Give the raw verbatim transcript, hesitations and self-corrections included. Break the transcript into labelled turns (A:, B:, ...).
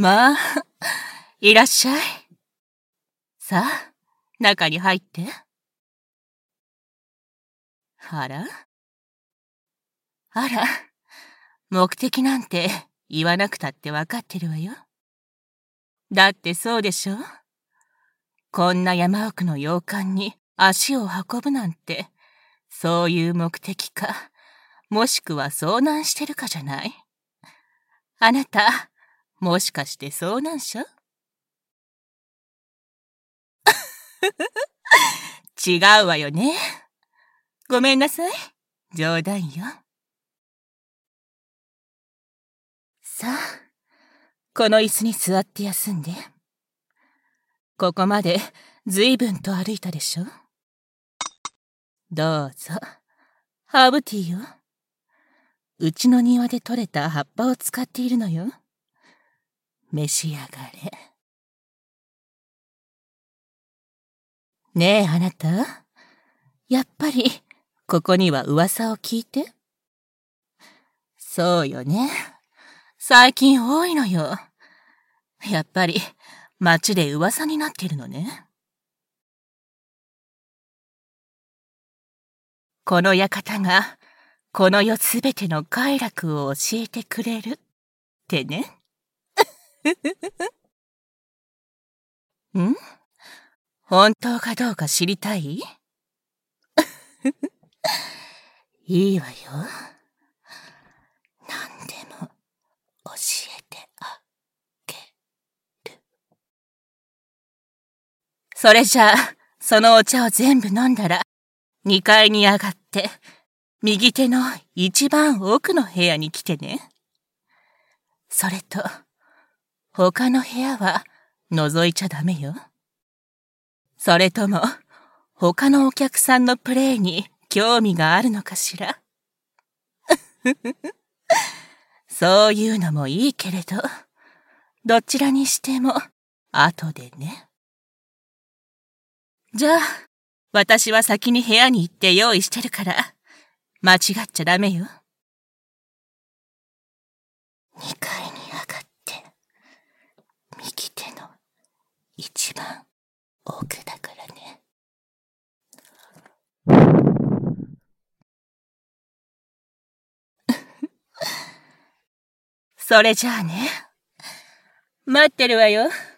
A: まあ、いらっしゃい。さあ、中に入って。あらあら、目的なんて言わなくたってわかってるわよ。だってそうでしょ？こんな山奥の洋館に足を運ぶなんて、そういう目的か、もしくは遭難してるかじゃない？あなた、もしかして遭難者？違うわよね。ごめんなさい。冗談よ。さあ、この椅子に座って休んで。ここまでずいぶんと歩いたでしょ？どうぞ、ハーブティーよ。うちの庭で採れた葉っぱを使っているのよ。召し上がれ。ねえ、あなた。やっぱり、ここには噂を聞いて。そうよね。最近多いのよ。やっぱり、町で噂になってるのね。この館が、この世すべての快楽を教えてくれるってね。ん？本当かどうか知りたい？いいわよ。何でも教えてあげる。それじゃあ、そのお茶を全部飲んだら、にかいに上がって、右手の一番奥の部屋に来てね。それと、他の部屋は覗いちゃダメよ。それとも、他のお客さんのプレイに興味があるのかしら？そういうのもいいけれど、どちらにしても、後でね。じゃあ、私は先に部屋に行って用意してるから、間違っちゃダメよ。にかいに上がって、右手の一番奥だからね。それじゃあね。待ってるわよ。